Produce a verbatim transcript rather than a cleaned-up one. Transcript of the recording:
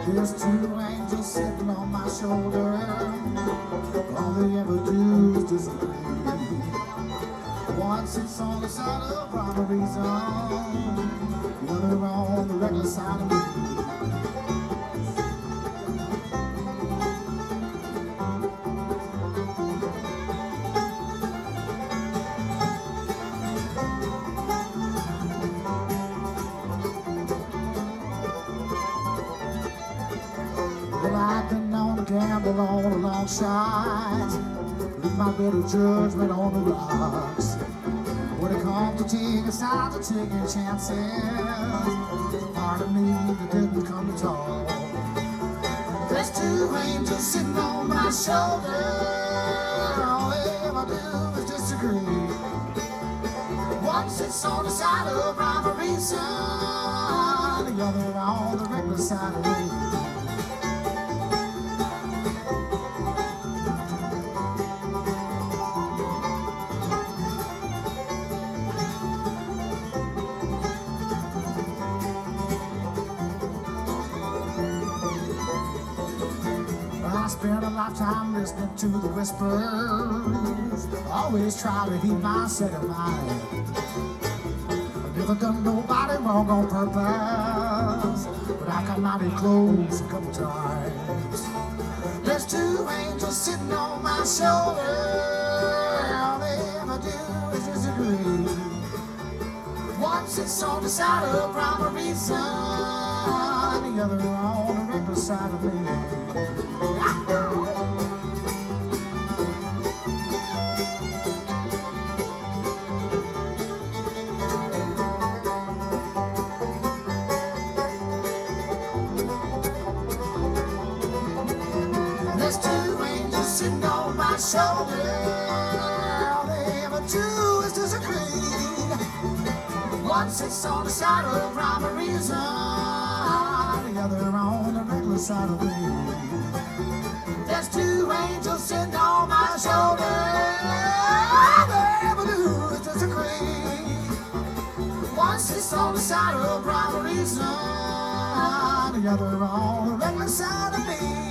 There's two angels sitting on my shoulder. All they ever do is disagree. One sits on the side of proper reason, the other on the regular side of me. Well, I've been known to gamble on a long shot, leave my better judgment on the rocks. When it comes to taking sides or taking chances, there's a part of me that didn't come at all. There's two angels sitting on my shoulder. All they ever do is disagree. One sits on the side of rhyme or reason, the other on the regular side of me. I spent a lifetime listening to the whispers, always try to heed my second mind. I've never done nobody wrong on purpose, but I got mighty close a couple times. There's two angels sitting on my shoulder. All they ever do is disagree. One sits on the side of rhyme or reason, the other on the regular side of me. There's two angels sitting on my shoulder. All they ever do is disagree. One sits on the side of rhyme or reason, the other on the regular side of me. There's two angels sitting on my shoulder. All they ever do is disagree. One sits on the side of rhyme or reason, the other on the regular side of me.